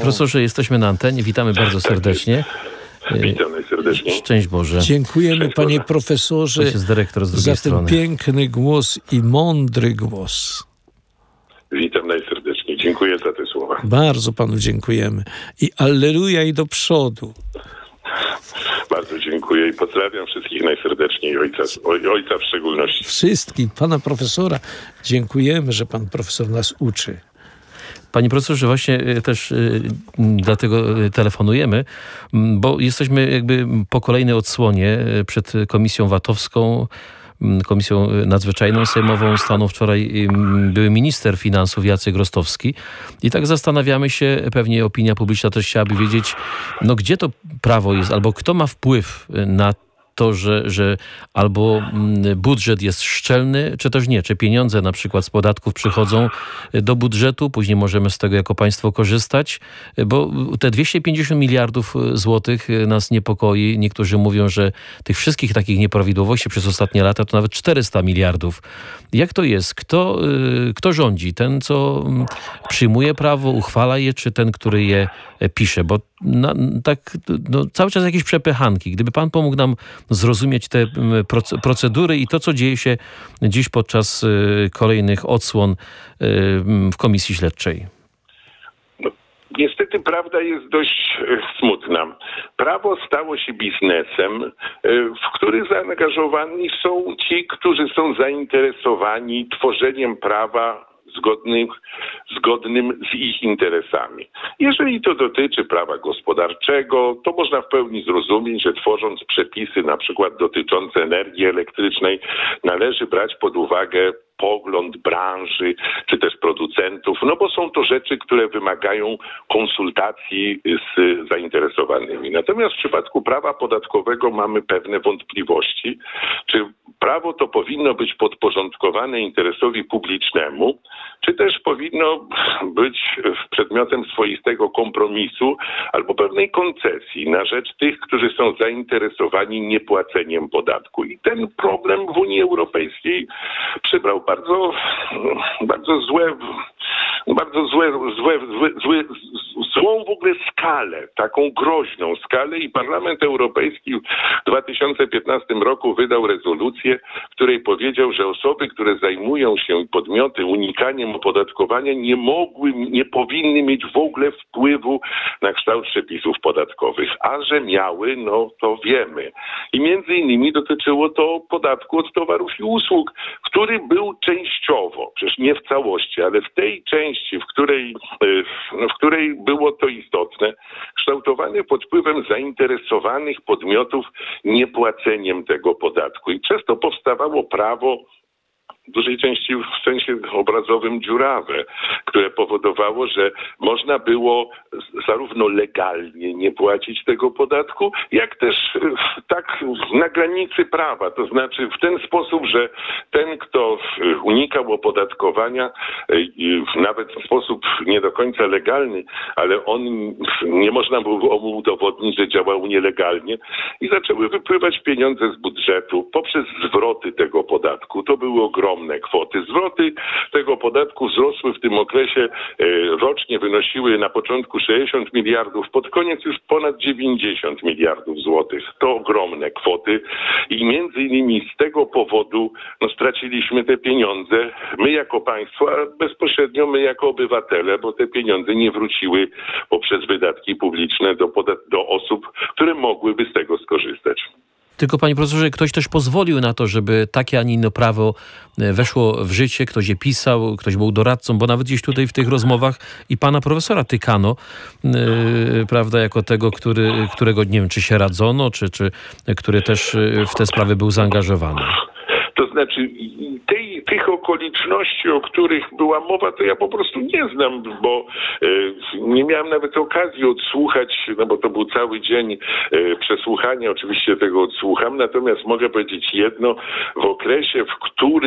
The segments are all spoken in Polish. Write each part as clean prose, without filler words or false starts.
profesorze, jesteśmy na antenie. Witamy bardzo serdecznie. Witam najserdeczniej. Szczęść Boże. Dziękujemy, panie profesorze, To jest dyrektor z drugiej za strony. ten piękny głos i mądry głos. Witam najserdeczniej. Dziękuję za te słowa. Bardzo panu dziękujemy. I alleluja i do przodu. Bardzo dziękuję i pozdrawiam wszystkich najserdeczniej, ojca w szczególności. Wszystkim, pana profesora, dziękujemy, że pan profesor nas uczy. Panie profesorze, właśnie też dlatego telefonujemy, bo jesteśmy jakby po kolejnej odsłonie przed Komisją VAT-owską, Komisją Nadzwyczajną Sejmową. Stanął wczoraj były minister finansów Jacek Rostowski i tak zastanawiamy się, pewnie opinia publiczna też chciałaby wiedzieć, no gdzie to prawo jest, albo kto ma wpływ na to, że albo budżet jest szczelny, czy też nie. Czy pieniądze na przykład z podatków przychodzą do budżetu, później możemy z tego jako państwo korzystać, bo te 250 miliardów złotych nas niepokoi. Niektórzy mówią, że tych wszystkich takich nieprawidłowości przez ostatnie lata to nawet 400 miliardów. Jak to jest? Kto rządzi? Ten, co przyjmuje prawo, uchwala je, czy ten, który je pisze? Bo cały czas jakieś przepychanki. Gdyby pan pomógł nam zrozumieć te procedury i to, co dzieje się dziś podczas kolejnych odsłon w Komisji Śledczej. Niestety prawda jest dość smutna. Prawo stało się biznesem, w który zaangażowani są ci, którzy są zainteresowani tworzeniem prawa zgodnym z ich interesami. Jeżeli to dotyczy prawa gospodarczego, to można w pełni zrozumieć, że tworząc przepisy na przykład dotyczące energii elektrycznej, należy brać pod uwagę pogląd branży, czy też producentów, no bo są to rzeczy, które wymagają konsultacji z zainteresowanymi. Natomiast w przypadku prawa podatkowego mamy pewne wątpliwości, czy prawo to powinno być podporządkowane interesowi publicznemu, czy też powinno być przedmiotem swoistego kompromisu albo pewnej koncesji na rzecz tych, którzy są zainteresowani niepłaceniem podatku. I ten problem w Unii Europejskiej przybrał złą w ogóle skalę, taką groźną skalę i Parlament Europejski w 2015 roku wydał rezolucję, w której powiedział, że osoby, które zajmują się podmioty unikaniem opodatkowania nie powinny mieć w ogóle wpływu na kształt przepisów podatkowych, a że miały, no to wiemy. I między innymi dotyczyło to podatku od towarów i usług, który był częściowo, przecież nie w całości, ale w tej części, w której było to istotne, kształtowany pod wpływem zainteresowanych podmiotów niepłaceniem tego podatku. I przez to powstawało prawo w dużej części w sensie obrazowym dziurawe, które powodowało, że można było zarówno legalnie nie płacić tego podatku, jak też tak na granicy prawa. To znaczy w ten sposób, że ten, kto unikał opodatkowania, nawet w sposób nie do końca legalny, ale nie można było mu udowodnić, że działał nielegalnie i zaczęły wypływać pieniądze z budżetu poprzez zwroty tego podatku. To były ogromne kwoty. Zwroty tego podatku wzrosły w tym okresie, rocznie wynosiły na początku 60 miliardów, pod koniec już ponad 90 miliardów złotych. To ogromne kwoty i między innymi z tego powodu straciliśmy te pieniądze, my jako państwo, a bezpośrednio my jako obywatele, bo te pieniądze nie wróciły poprzez wydatki publiczne do osób, które mogłyby z tego skorzystać. Tylko, panie profesorze, ktoś też pozwolił na to, żeby takie, a nie inne prawo weszło w życie, ktoś je pisał, ktoś był doradcą, bo nawet gdzieś tutaj w tych rozmowach i pana profesora tykano, prawda, jako tego, którego nie wiem, czy się radzono, czy który też w te sprawy był zaangażowany. To znaczy tych okoliczności, o których była mowa, to ja po prostu nie znam, bo nie miałem nawet okazji odsłuchać, no bo to był cały dzień przesłuchania, oczywiście tego odsłucham, natomiast mogę powiedzieć jedno, w okresie, w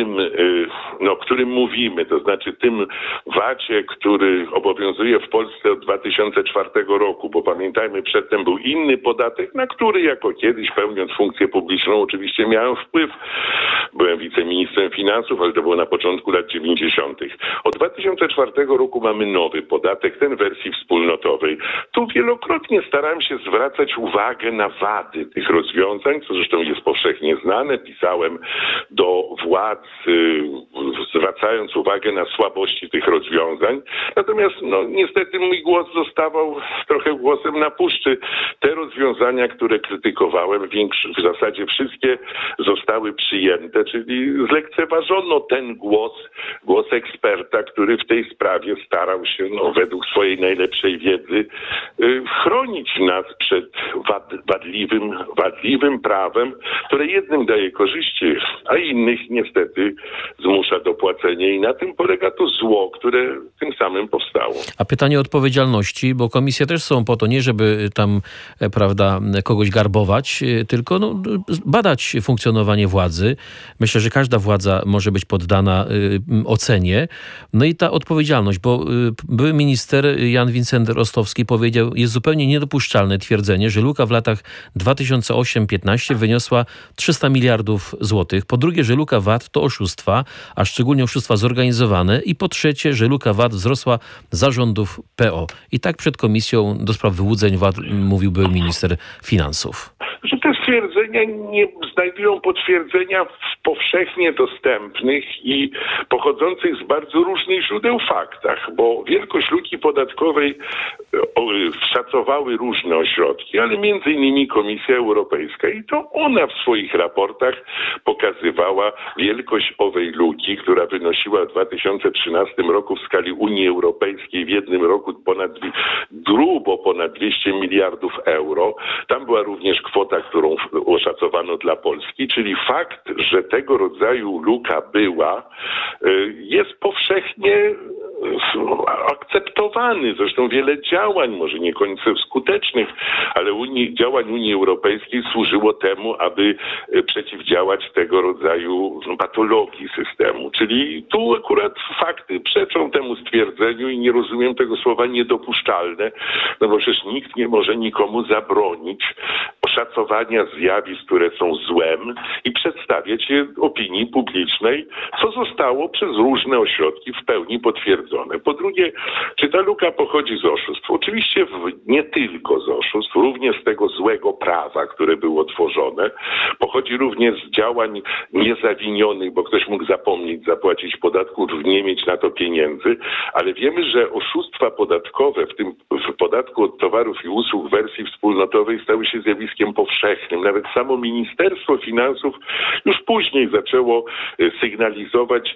którym mówimy, to znaczy tym VAT-ie, który obowiązuje w Polsce od 2004 roku, bo pamiętajmy, przedtem był inny podatek, na który jako kiedyś, pełniąc funkcję publiczną, oczywiście miałem wpływ. Byłem wiceministrem finansów, ale to było na początku lat 90. Od 2004 roku mamy nowy podatek, ten w wersji wspólnotowej. tu wielokrotnie starałem się zwracać uwagę na wady tych rozwiązań, co zresztą jest powszechnie znane. Pisałem do władz, zwracając uwagę na słabości tych rozwiązań. Natomiast niestety mój głos zostawał trochę głosem na puszczy. Te rozwiązania, które krytykowałem, w zasadzie wszystkie zostały przyjęte, czyli zlekceważono ten głos eksperta, który w tej sprawie starał się według swojej najlepszej wiedzy chronić nas przed wadliwym prawem, które jednym daje korzyści, a innych niestety zmusza do płacenia i na tym polega to zło, które tym samym powstało. A pytanie o odpowiedzialności, bo komisje też są po to nie, żeby tam, prawda, kogoś garbować, tylko badać funkcjonowanie władzy. Myślę, że każda władza może być poddana ocenie. No i ta odpowiedzialność, bo były minister Jan Wincent Rostowski powiedział, jest zupełnie niedopuszczalne twierdzenie, że luka w latach 2008-15 wyniosła 300 miliardów złotych. Po drugie, że luka VAT to oszustwa, a szczególnie oszustwa zorganizowane. I po trzecie, że luka VAT wzrosła za rządów PO. I tak przed Komisją do spraw wyłudzeń VAT mówił były minister finansów. Że te stwierdzenia nie znajdują potwierdzenia w powszechnie dostępnych i pochodzących z bardzo różnych źródeł faktach, bo wielkość luki podatkowej szacowały różne ośrodki, ale między innymi Komisja Europejska i to ona w swoich raportach pokazywała wielkość owej luki, która wynosiła w 2013 roku w skali Unii Europejskiej w jednym roku grubo ponad 200 miliardów euro. Tam była również kwota, którą oszacowano dla Polski, czyli fakt, że tego rodzaju luka była, jest powszechnie akceptowany. Zresztą wiele działań, może nie końcem skutecznych, ale działań Unii Europejskiej służyło temu, aby przeciwdziałać tego rodzaju patologii systemu. Czyli tu akurat fakty przeczą temu stwierdzeniu i nie rozumiem tego słowa niedopuszczalne, bo przecież nikt nie może nikomu zabronić oszacowania zjawisk, które są złem i przedstawiać je opinii publicznej, co zostało przez różne ośrodki w pełni potwierdzone. Po drugie, czy ta luka pochodzi z oszustw? Oczywiście nie tylko z oszustw, również z tego złego prawa, które było tworzone. Pochodzi również z działań niezawinionych, bo ktoś mógł zapomnieć zapłacić podatku lub nie mieć na to pieniędzy, ale wiemy, że oszustwa podatkowe, w tym w podatku od towarów i usług w wersji wspólnotowej stały się zjawiskiem powszechnym. Nawet samo Ministerstwo Finansów już później zaczęło sygnalizować,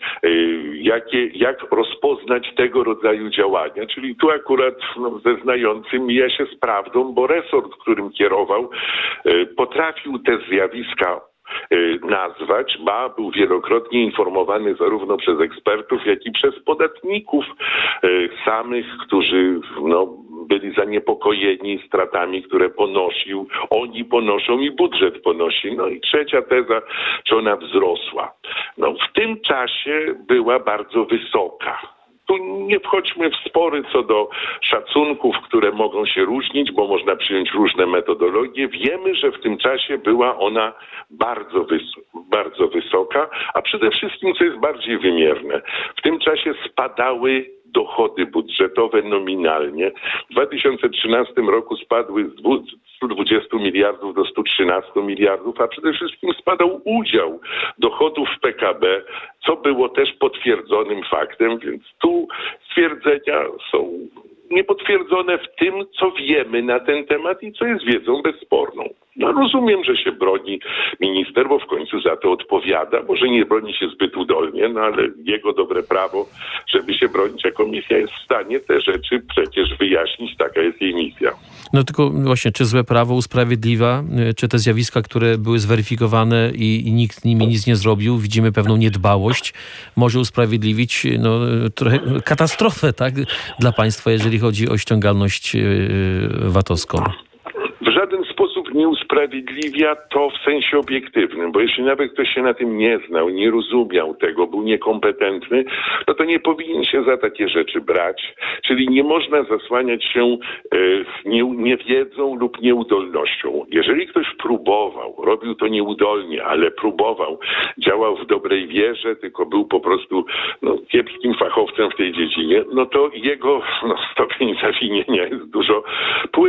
jak rozpoznać tego rodzaju działania. Czyli tu akurat zeznający mija się z prawdą, bo resort, którym kierował, potrafił te zjawiska nazwać, był wielokrotnie informowany zarówno przez ekspertów, jak i przez podatników samych, którzy byli zaniepokojeni stratami, które oni ponoszą i budżet ponosi. No i trzecia teza, czy ona wzrosła. W tym czasie była bardzo wysoka. Tu nie wchodźmy w spory co do szacunków, które mogą się różnić, bo można przyjąć różne metodologie. Wiemy, że w tym czasie była ona bardzo wysoka, a przede wszystkim, co jest bardziej wymierne, w tym czasie spadały dochody budżetowe nominalnie. W 2013 roku spadły z 120 miliardów do 113 miliardów, a przede wszystkim spadał udział dochodów w PKB, co było też potwierdzonym faktem, więc tu stwierdzenia są niepotwierdzone w tym, co wiemy na ten temat i co jest wiedzą bezsporną. Rozumiem, że się broni minister, bo w końcu za to odpowiada. Może nie broni się zbyt udolnie, ale jego dobre prawo, żeby się bronić, a komisja jest w stanie te rzeczy przecież wyjaśnić. Taka jest jej misja. Tylko właśnie, czy złe prawo usprawiedliwia, czy te zjawiska, które były zweryfikowane i nikt nimi nic nie zrobił, widzimy pewną niedbałość, może usprawiedliwić trochę katastrofę, tak, dla państwa, jeżeli chodzi o ściągalność VAT-owską. W żaden sposób nie usprawiedliwia to w sensie obiektywnym, bo jeśli nawet ktoś się na tym nie znał, nie rozumiał tego, był niekompetentny, to nie powinien się za takie rzeczy brać. Czyli nie można zasłaniać się niewiedzą lub nieudolnością. Jeżeli ktoś próbował, robił to nieudolnie, ale próbował, działał w dobrej wierze, tylko był po prostu kiepskim fachowcem w tej dziedzinie, to jego stopień zawinienia jest dużo płynniejszy.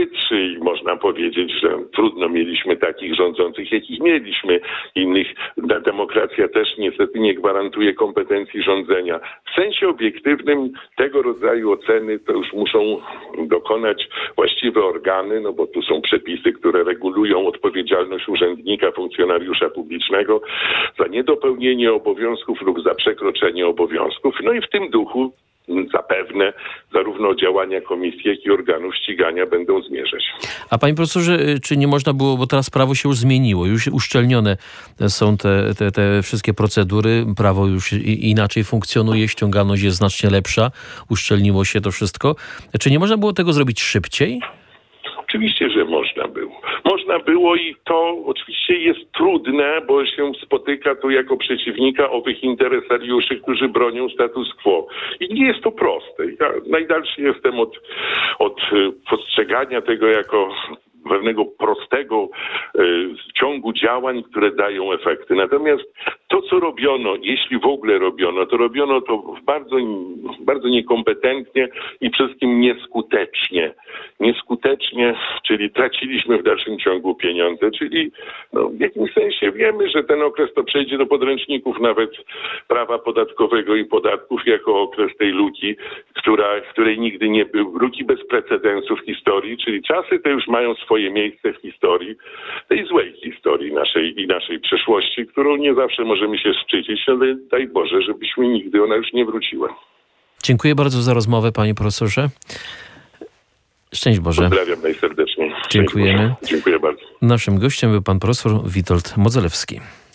można powiedzieć, że trudno mieliśmy takich rządzących, jakich mieliśmy. Demokracja też niestety nie gwarantuje kompetencji rządzenia. W sensie obiektywnym tego rodzaju oceny to już muszą dokonać właściwe organy, no bo tu są przepisy, które regulują odpowiedzialność urzędnika, funkcjonariusza publicznego za niedopełnienie obowiązków lub za przekroczenie obowiązków. No i w tym duchu zapewne zarówno działania komisji, jak i organów ścigania będą zmierzać. A panie profesorze, czy nie można było, bo teraz prawo się już zmieniło, już uszczelnione są te wszystkie procedury, prawo już inaczej funkcjonuje, ściągalność jest znacznie lepsza, uszczelniło się to wszystko. Czy nie można było tego zrobić szybciej? Oczywiście, że można było. Można było i to oczywiście jest trudne, bo się spotyka tu jako przeciwnika owych interesariuszy, którzy bronią status quo. I nie jest to proste. Ja najdalszy jestem od postrzegania tego jako pewnego prostego ciągu działań, które dają efekty. Natomiast to, co robiono, jeśli w ogóle robiono, to robiono to bardzo niekompetentnie i przede wszystkim nieskutecznie. Nieskutecznie, czyli traciliśmy w dalszym ciągu pieniądze, czyli w jakimś sensie wiemy, że ten okres to przejdzie do podręczników nawet prawa podatkowego i podatków jako okres tej luki, której nigdy nie było, luki bez precedensu w historii, czyli czasy te już mają swoje miejsce w historii, tej złej historii naszej przeszłości, którą nie zawsze możemy się szczycić, ale daj Boże, żebyśmy nigdy ona już nie wróciła. Dziękuję bardzo za rozmowę, panie profesorze. Szczęść Boże. Pozdrawiam najserdeczniej. Dziękujemy. Dziękuję bardzo. Naszym gościem był pan profesor Witold Modzelewski.